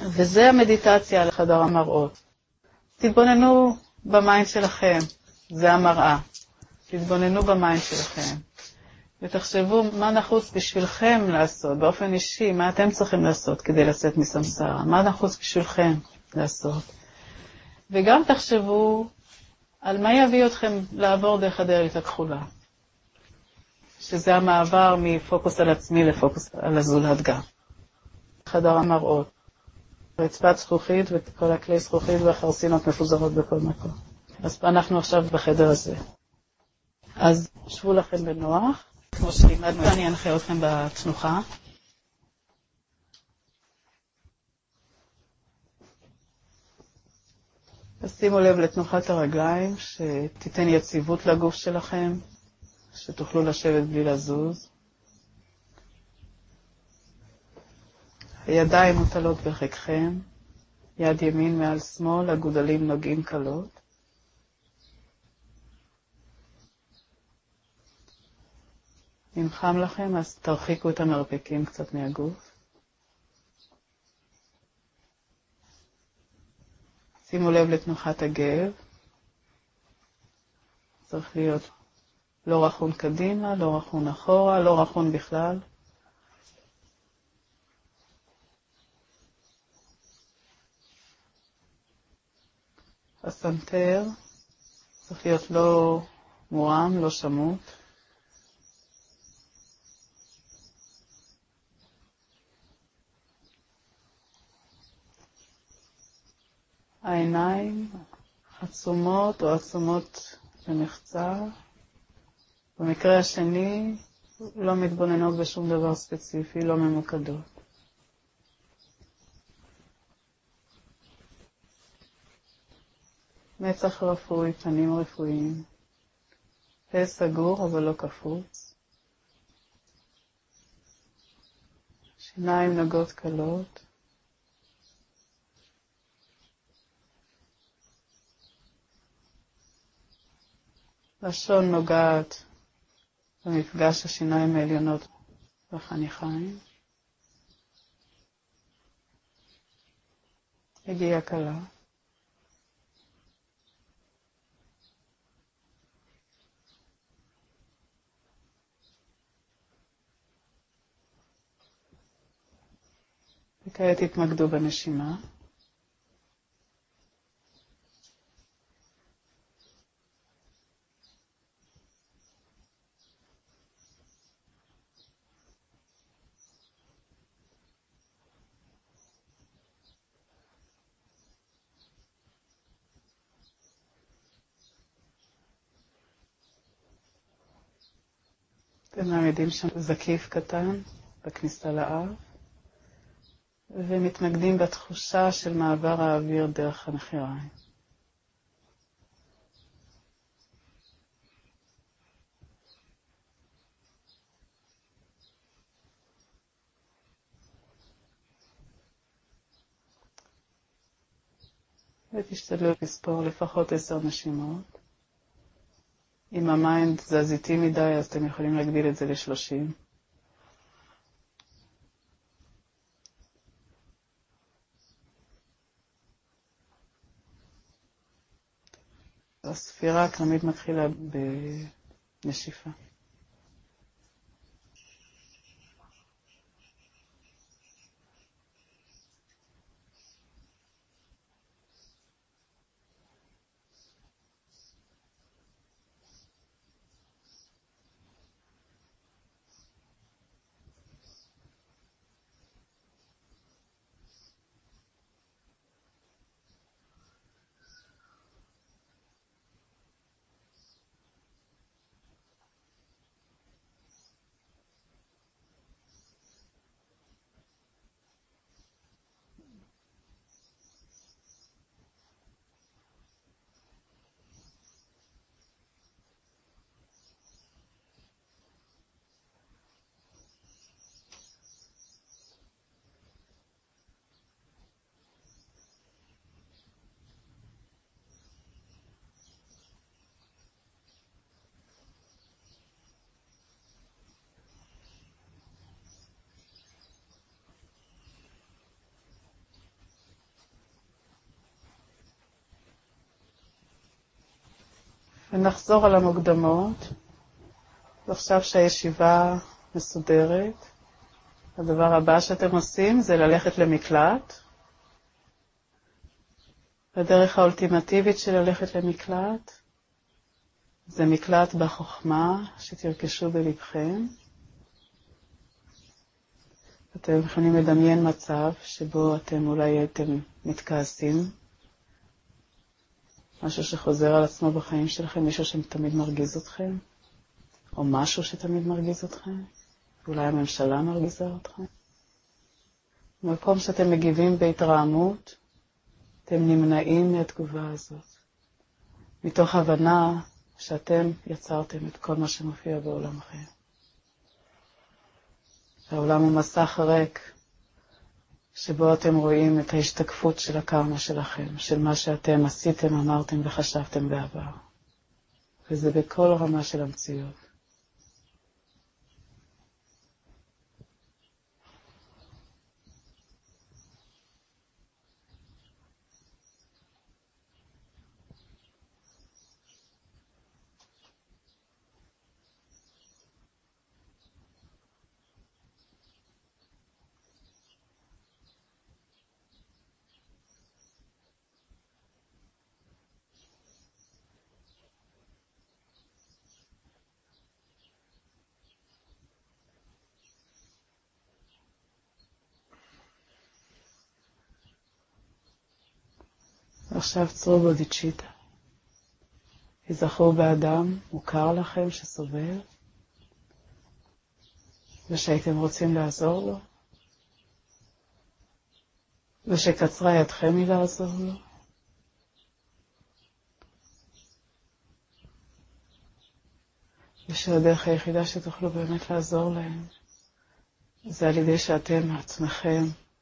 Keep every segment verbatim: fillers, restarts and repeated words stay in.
וזה המדיטציה על חדר המראות. תתבוננו במיינד שלכם, זה המראה. תתבוננו במיינד שלכם. ותחשבו מה נחוץ בשבילכם לעשות, באופן אישי, מה אתם צריכים לעשות כדי לצאת מסמסרה, מה נחוץ בשבילכם לעשות. וגם תחשבו על מה יביא אתכם לעבור דרך הדלת הכחולה. שזה המעבר מפוקוס על עצמי לפוקוס על הזולת גם. חדר המראות. רצפת זכוכית וכל הכלי זכוכית והחרסינות מפוזרות בכל מקום. אז אנחנו עכשיו בחדר הזה. אז שבו לכם בנוח. כמו שלימדנו, אני אנחה אתכם בתנוחה. אז שימו לב לתנוחת הרגליים, שתיתן יציבות לגוף שלכם, שתוכלו לשבת בלי לזוז. הידיים מוטלות בחיקכם, יד ימין מעל שמאל, הגודלים נוגעים קלות. אם חם לכם, אז תרחיקו את המרפקים קצת מהגוף. שימו לב לתנוחת הגב. צריך להיות לא רחון קדימה, לא רחון אחורה, לא רחון בכלל. הסנטר צריך להיות לא מורם, לא שמות. העיניים עצומות או עצומות במחצר. במקרה השני לא מתבוננות בשום דבר ספציפי, לא ממוקדות. מצח רפואי, פנים רפואיים. פה סגור אבל לא קפוץ. שיניים נגות קלות. לשון נוגעת במפגש השיניים העליונות בחניכיים. הגיעה קלה. וכעת התמקדו בנשימה. אתם מעמידים שם זקיף קטן בכניסה לאף, ומתמקדים בתחושה של מעבר האוויר דרך הנחיריים. ותשתדלו לספור לפחות עשר נשימות. אם המיינד זז איטי מדי, אז אתם יכולים להגדיל את זה לשלושים. הספירה תמיד מתחילה בנשיפה. ונחזור על המוקדמות. ועכשיו שהישיבה מסודרת, הדבר הבא שאתם עושים זה ללכת למקלט. הדרך האולטימטיבית של ללכת למקלט זה מקלט בחוכמה שתרכשו בלבכם. אתם יכולים לדמיין מצב שבו אתם אולי הייתם מתכעסים, משהו שחוזר על עצמו בחיים שלכם, מישהו שתמיד מרגיז אתכם, או משהו שתמיד מרגיז אתכם, אולי הממשלה מרגיזה אתכם. במקום שאתם מגיבים בהתרעמות, אתם נמנעים מהתגובה הזאת, מתוך הבנה שאתם יצרתם את כל מה שמופיע בעולמכם. העולם הוא מסך ריק, שבו אתם רואים את ההשתקפות של הקרמה שלכם, של מה שאתם עשיתם, אמרתם וחשבתם בעבר. וזה בכל רמה של המציאות. עכשיו צרו בודיצ'יטה. תזכרו באדם מוכר לכם שסובל, ושהייתם רוצים לעזור לו, ושקצרה ידכם מלעזור לו. ושהדרך היחידה שתוכלו באמת לעזור להם, זה על ידי שאתם עצמכם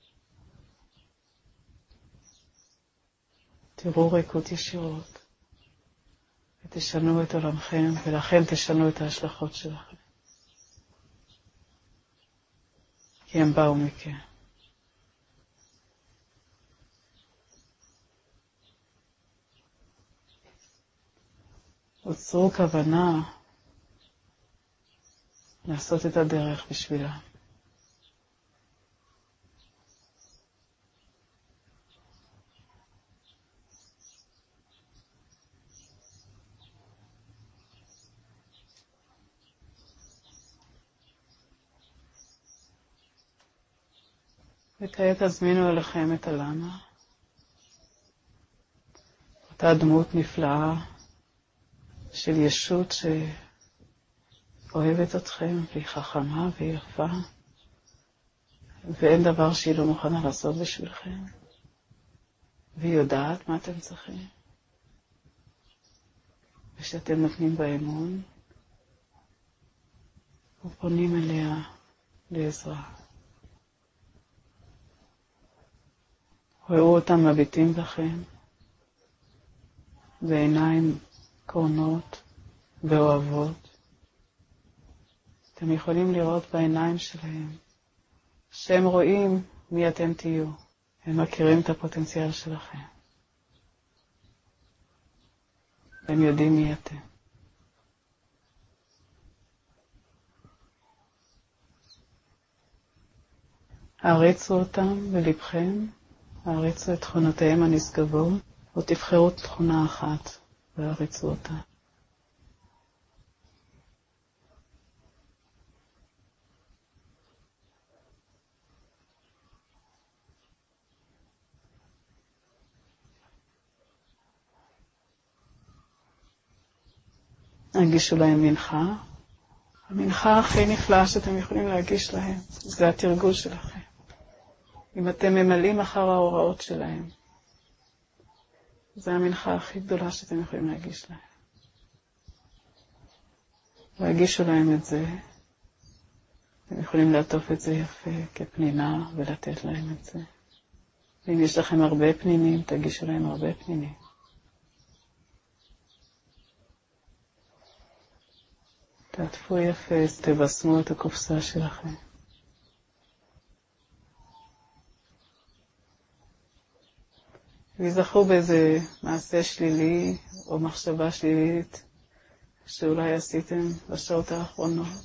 תראו ריקות ישירות, ותשנו את עולמכם, ולכן תשנו את ההשלכות שלכם. כי הם באו מכם. עוצרו כוונה לעשות את הדרך בשבילם. וכעת תזמינו אליכם את הלמה. אותה דמות נפלאה של ישות שאוהבת אתכם, והיא חכמה והיא יפה, ואין דבר שהיא לא מוכנה לעשות בשבילכם, והיא יודעת מה אתם צריכים, ושאתם נותנים באמון ופונים אליה לעזרה. ראו אותם מביטים בכם בעיניים קורנות ואוהבות. אתם יכולים לראות בעיניים שלהם שהם רואים מי אתם תהיו. הם מכירים את הפוטנציאל שלכם. הם יודעים מי אתם. הריצו אותם בלבכם, הריצו את תכונותיהם הנשגבות, או תבחרו תכונה אחת והריצו אותה. הגישו להם מנחה. המנחה הכי נפלאה שאתם יכולים להגיש להם, זה התרגול שלכם. אם אתם ממלאים אחר ההוראות שלהם, זה המנחה הכי גדולה שאתם יכולים להגיש להם. והגישו להם את זה, אתם יכולים לעטוף את זה יפה כפנינה ולתת להם את זה. ואם יש לכם הרבה פנינים, תגישו להם הרבה פנינים. תעטפו יפה, תבשמו את הקופסה שלכם. ויזכרו באיזה מעשה שלילי או מחשבה שלילית שאולי עשיתם בשעות האחרונות,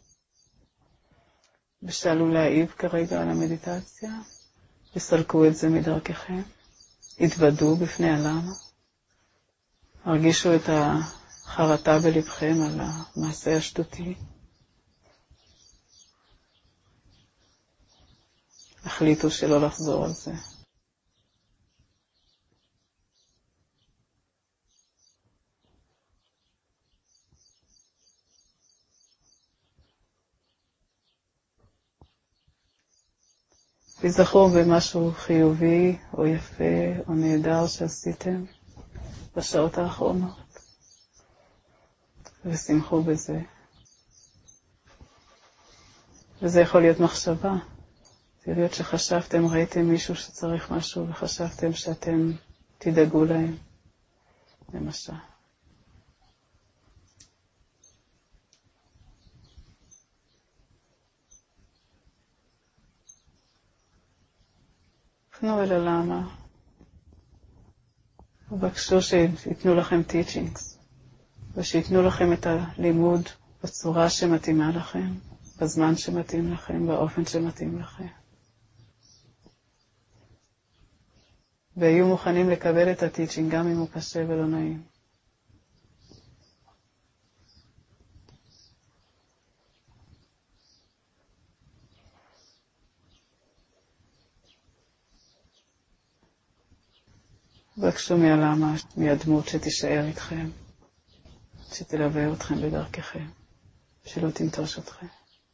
ושאלו להעיב כרגע על המדיטציה, וסלקו את זה מדרככם, התוודו בפני הלמה, הרגישו את החרטה בלבכם על המעשה השטותי, החליטו שלא לחזור על זה. תזכרו במשהו חיובי או יפה או נהדר שעשיתם בשעות האחרונות, ושמחו בזה. וזה יכול להיות מחשבה. זה להיות שחשבתם, ראיתם מישהו שצריך משהו וחשבתם שאתם תדאגו להם, למשל. פנו אל הלמה, ובקשו שיתנו לכם teachings, ושיתנו לכם את הלימוד בצורה שמתאימה לכם, בזמן שמתאים לכם, באופן שמתאים לכם. והיו מוכנים לקבל את הטיצ'ינג גם אם הוא קשה ולא נעים. בקשו מהלמה, מהדמות שתישאר איתכם, שתלווה אתכם בדרככם, שלא תנטוש אתכם.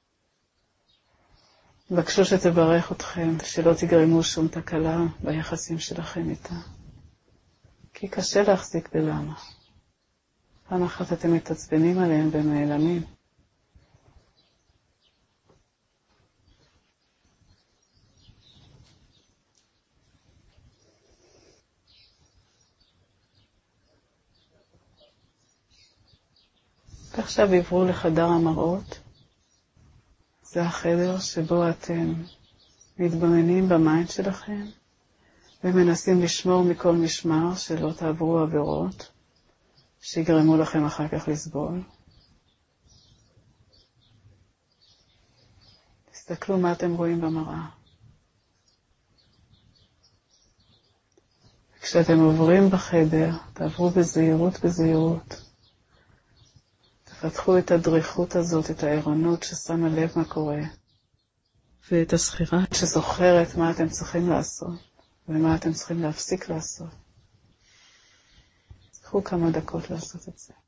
בקשו שתברך אתכם, שלא תגרמו שום תקלה ביחסים שלכם איתה. כי קשה להחזיק בלמה. פעם אחת אתם מתעצבנים עליהם ונעלמים. ועכשיו עברו לחדר המראות. זה החדר שבו אתם מתבוננים במיינד שלכם, ומנסים לשמור מכל משמר שלא תעברו עבירות, שיגרמו לכם אחר כך לסבול. תסתכלו מה אתם רואים במראה. כשאתם עוברים בחדר, תעברו בזהירות בזהירות. תפתחו את הדריכות הזאת, את הערנות ששמה לב מה קורה, ואת הסחירה שזוכרת מה אתם צריכים לעשות, ומה אתם צריכים להפסיק לעשות. קחו כמה דקות לעשות את זה.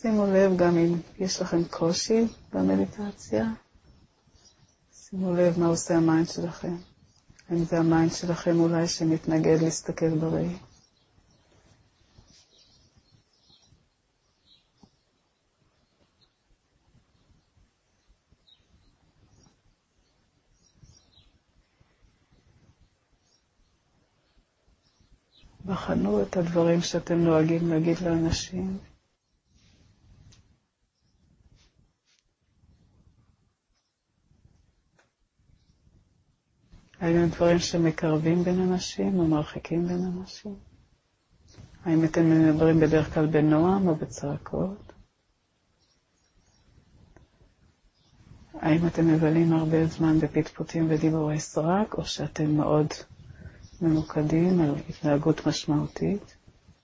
שימו לב גם אם יש לכם קושי במדיטציה. שימו לב מה עושה המיינד שלכם. האם זה המיינד שלכם אולי שמתנגד להסתכל בראי. בחנו את הדברים שאתם נוהגים להגיד לאנשים. האם הם דברים שמקרבים בין אנשים או מרחיקים בין אנשים? האם אתם מדברים בדרך כלל בנועם או בצעקות? האם אתם מבלים הרבה זמן בפטפוטים ודיבורי סרק, או שאתם מאוד ממוקדים על התנהגות משמעותית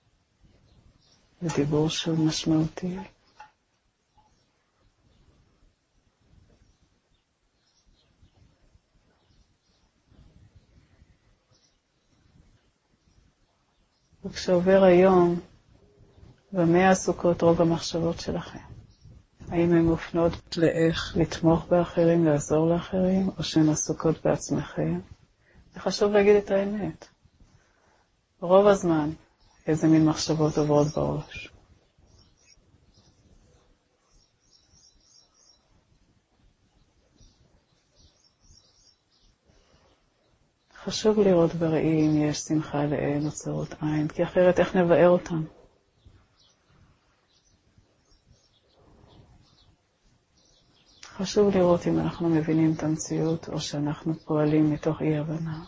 ודיבור שהוא משמעותי? וכשעובר היום, במה עסוקות רוב המחשבות שלכם? האם הן מופנות לאיך לתמוך באחרים, לעזור לאחרים, או שהן עסוקות בעצמכם? זה חשוב להגיד את האמת. רוב הזמן, איזה מין מחשבות עוברות בראש. חשוב לראות בראי אם יש שמחה לאל או צרות עין, כי אחרת איך נבאר אותם? חשוב לראות אם אנחנו מבינים את המציאות או שאנחנו פועלים מתוך אי הבנה.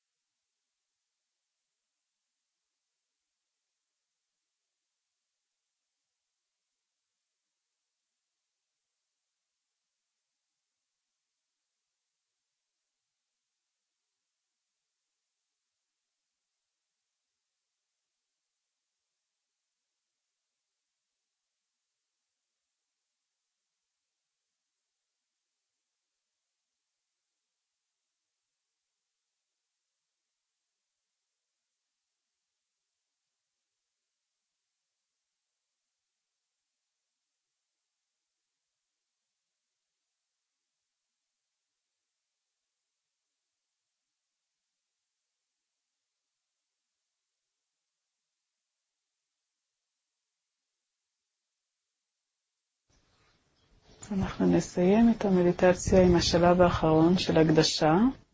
אנחנו נסיים את המדיטציה עם השלב האחרון של הקדשה.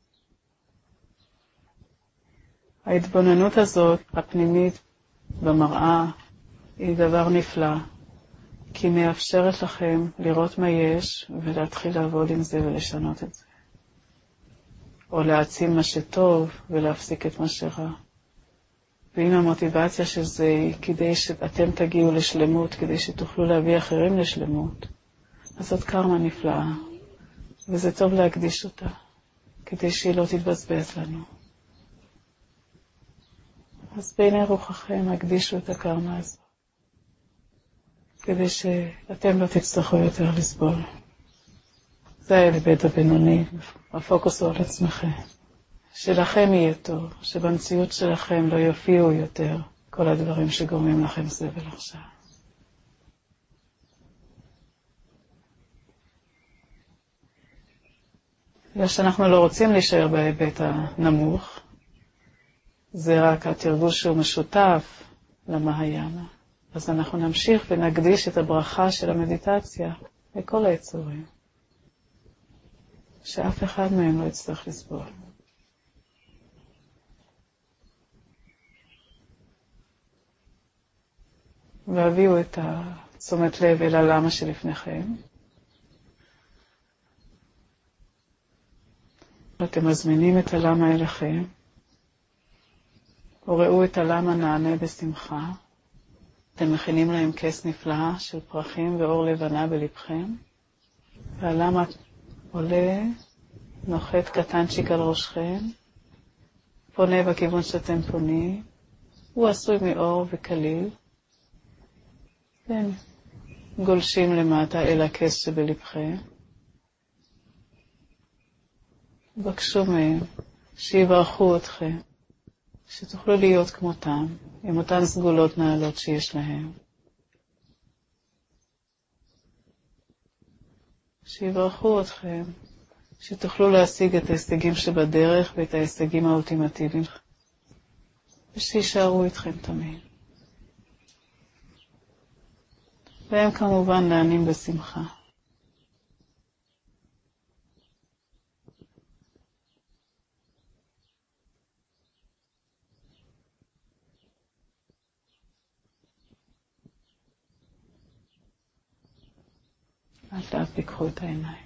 ההתבוננות הזאת, הפנימית במראה, היא דבר נפלא, כי היא מאפשרת לכם לראות מה יש ולהתחיל לעבוד עם זה ולשנות את זה. או להעצים מה שטוב ולהפסיק את מה שרע. ואם המוטיבציה של זה היא כדי שאתם תגיעו לשלמות, כדי שתוכלו להביא אחרים לשלמות, אז זאת קרמה נפלאה, וזה טוב להקדיש אותה, כדי שהיא לא תתבזבז לנו. אז בעיני רוחכם הקדישו את הקרמה הזאת, כדי שאתם לא תצטרכו יותר לסבול. זה ההיבט הבינוני, הפוקוס הוא על עצמכם. שלכם יהיה טוב, שבמציאות שלכם לא יופיעו יותר כל הדברים שגורמים לכם סבל עכשיו. בגלל שאנחנו לא רוצים להישאר בהיבט הנמוך, זה רק התרגוש שהוא משותף למהיאנה. אז אנחנו נמשיך ונקדיש את הברכה של המדיטציה לכל היצורים, שאף אחד מהם לא יצטרך לסבול. והביאו את תשומת לב אל הלמה שלפניכם. אתם מזמינים את הלמה אליכם, וראו את הלמה נענה בשמחה. אתם מכינים להם כס נפלאה של פרחים ואור לבנה בלבכם, והלמה עולה, נוחת קטנצ'יק על ראשכם, פונה בכיוון שאתם פונים, הוא עשוי מאור וקליל, כן, גולשים למטה אל הכס שבלבכם. בקשו מהם שיברכו אתכם, שתוכלו להיות כמותם, עם אותן סגולות נעלות שיש להם. שיברכו אתכם, שתוכלו להשיג את ההישגים שבדרך ואת ההישגים האולטימטיביים, ושישארו איתכם תמיד. והם כמובן נענים בשמחה. לאט לאט פיקחו את העיניים.